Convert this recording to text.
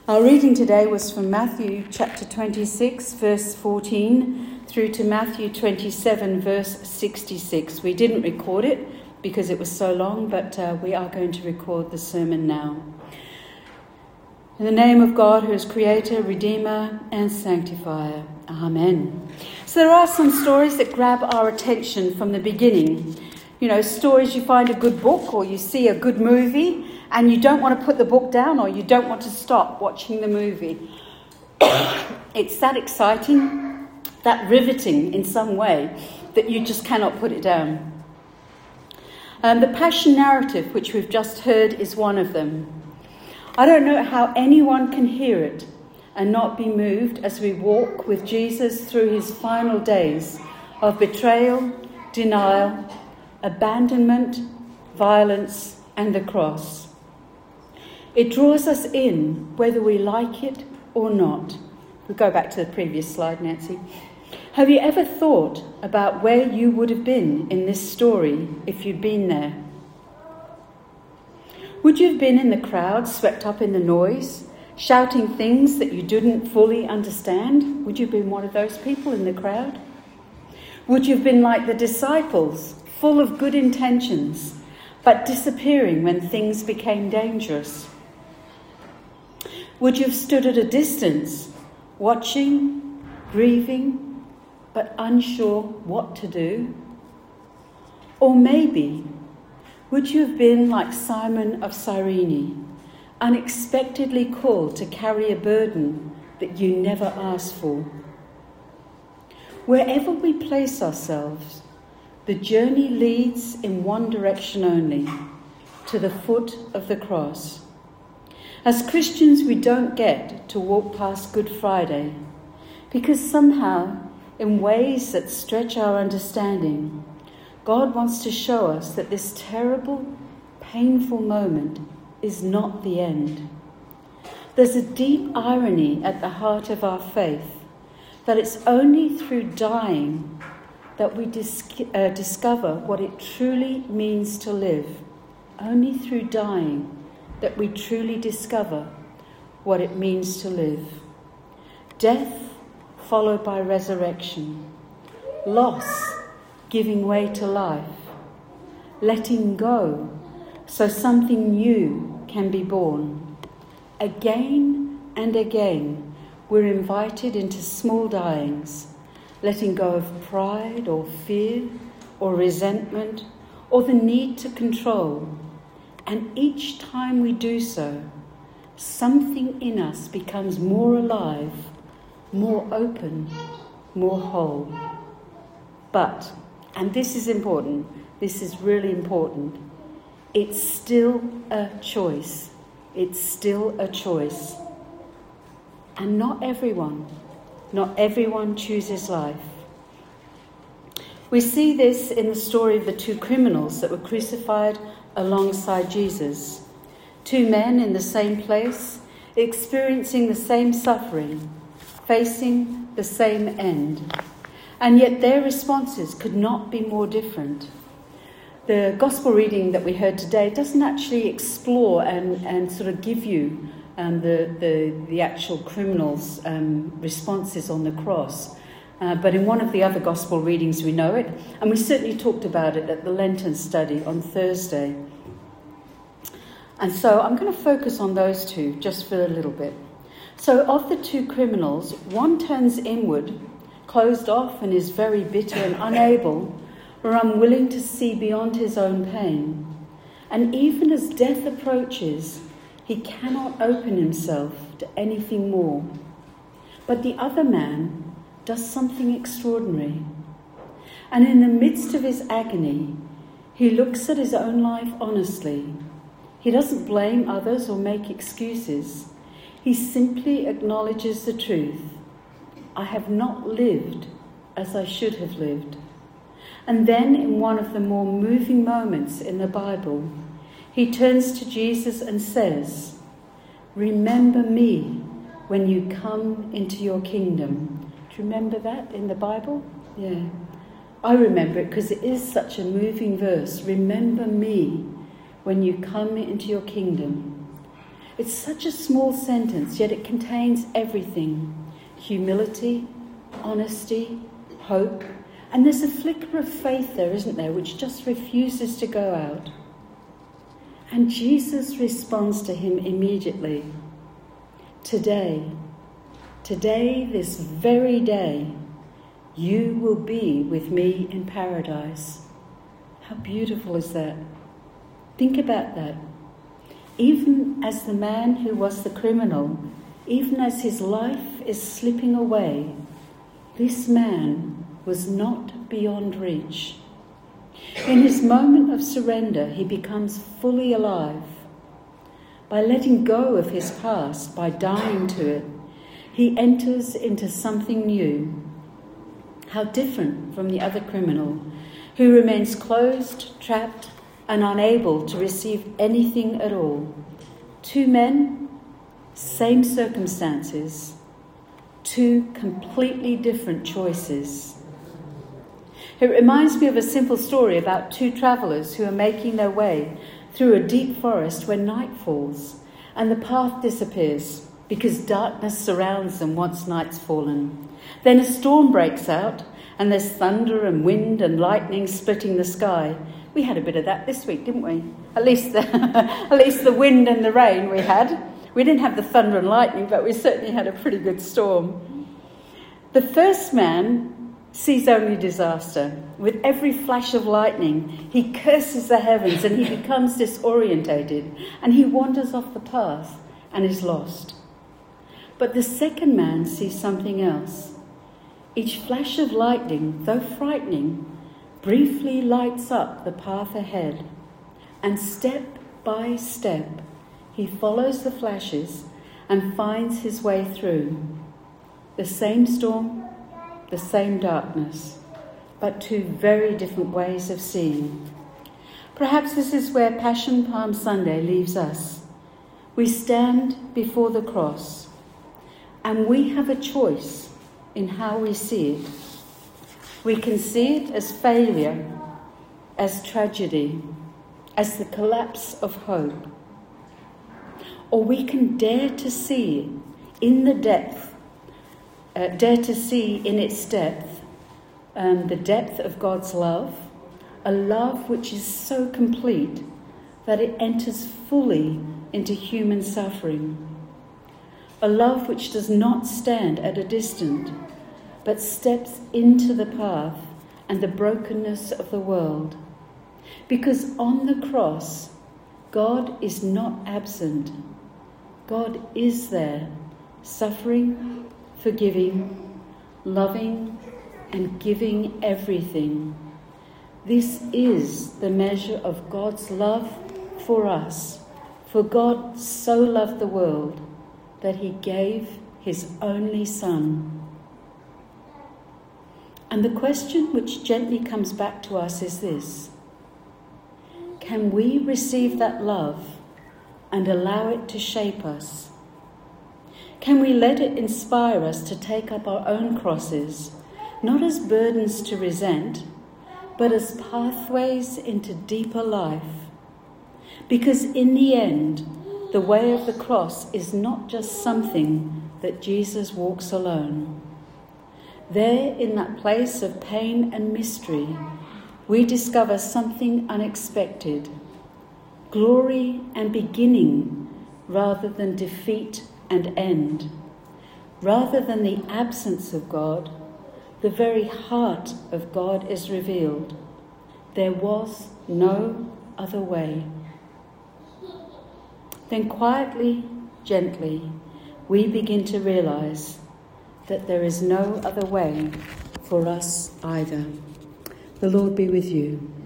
Our reading today was from Matthew chapter 26, verse 14, through to Matthew 27, verse 66. We didn't record it because it was so long, but we are going to record the sermon now. In the name of God, who is Creator, Redeemer, and Sanctifier. Amen. So there are some stories that grab our attention from the beginning. You know, stories you find a good book or you see a good movie and you don't want to put the book down or you don't want to stop watching the movie. It's that exciting, that riveting in some way that you just cannot put it down. The Passion narrative, which we've just heard, is one of them. I don't know how anyone can hear it and not be moved as we walk with Jesus through his final days of betrayal, denial, abandonment, violence, and the cross. It draws us in whether we like it or not. We'll go back to the previous slide, Nancy. Have you ever thought about where you would have been in this story if you'd been there? Would you have been in the crowd, swept up in the noise, shouting things that you didn't fully understand? Would you have been one of those people in the crowd? Would you have been like the disciples, full of good intentions, but disappearing when things became dangerous? Would you have stood at a distance, watching, grieving, but unsure what to do? Or maybe, would you have been like Simon of Cyrene, unexpectedly called to carry a burden that you never asked for? Wherever we place ourselves, the journey leads in one direction only, to the foot of the cross. As Christians, we don't get to walk past Good Friday because somehow, in ways that stretch our understanding, God wants to show us that this terrible, painful moment is not the end. There's a deep irony at the heart of our faith, that it's only through dying that we discover what it truly means to live. Only through dying that we truly discover what it means to live. Death followed by resurrection. Loss giving way to life. Letting go so something new can be born. Again and again, we're invited into small dyings, letting go of pride or fear or resentment or the need to control. And each time we do so, something in us becomes more alive, more open, more whole. But, and this is important, this is really important, it's still a choice. It's still a choice. And not everyone chooses life. We see this in the story of the two criminals that were crucified alongside Jesus. Two men in the same place, experiencing the same suffering, facing the same end. And yet their responses could not be more different. The gospel reading that we heard today doesn't actually explore and sort of give you the actual criminals' responses on the cross. But in one of the other gospel readings we know it, and we certainly talked about it at the Lenten study on Thursday. And so I'm going to focus on those two just for a little bit. So of the two criminals, one turns inward, closed off, and is very bitter and unable or unwilling to see beyond his own pain. And even as death approaches, he cannot open himself to anything more. But the other man does something extraordinary. And in the midst of his agony, he looks at his own life honestly. He doesn't blame others or make excuses. He simply acknowledges the truth. I have not lived as I should have lived. And then in one of the more moving moments in the Bible, he turns to Jesus and says, "Remember me when you come into your kingdom." Do you remember that in the Bible? Yeah. I remember it because it is such a moving verse. Remember me when you come into your kingdom. It's such a small sentence, yet it contains everything. Humility, honesty, hope, and there's a flicker of faith there, isn't there, which just refuses to go out. And Jesus responds to him immediately. Today, this very day, you will be with me in paradise. How beautiful is that? Think about that. Even as the man who was the criminal, even as his life is slipping away, this man was not beyond reach. In his moment of surrender, he becomes fully alive. By letting go of his past, by dying to it, he enters into something new. How different from the other criminal, who remains closed, trapped, and unable to receive anything at all. Two men, same circumstances, two completely different choices. It reminds me of a simple story about two travellers who are making their way through a deep forest when night falls and the path disappears because darkness surrounds them once night's fallen. Then a storm breaks out and there's thunder and wind and lightning splitting the sky. We had a bit of that this week, didn't we? At least the wind and the rain we had. We didn't have the thunder and lightning, but we certainly had a pretty good storm. The first man sees only disaster. With every flash of lightning, he curses the heavens and he becomes disorientated and he wanders off the path and is lost. But the second man sees something else. Each flash of lightning, though frightening, briefly lights up the path ahead, and step by step he follows the flashes and finds his way through. The same storm, the same darkness, but two very different ways of seeing. Perhaps this is where Passion Palm Sunday leaves us. We stand before the cross, and we have a choice in how we see it. We can see it as failure, as tragedy, as the collapse of hope. Or we can dare to see it in the depth, dare to see in its depth, the depth of God's love, a love which is so complete that it enters fully into human suffering. A love which does not stand at a distance, but steps into the path and the brokenness of the world. Because on the cross, God is not absent. God is there, suffering, forgiving, loving, and giving everything. This is the measure of God's love for us. For God so loved the world that he gave his only Son. And the question which gently comes back to us is this: can we receive that love and allow it to shape us? Can we let it inspire us to take up our own crosses, not as burdens to resent, but as pathways into deeper life? Because in the end, the way of the cross is not just something that Jesus walks alone. There, in that place of pain and mystery, we discover something unexpected, glory and beginning rather than defeat and end. Rather than the absence of God, the very heart of God is revealed. There was no other way. Then quietly, gently, we begin to realize that there is no other way for us either. The Lord be with you.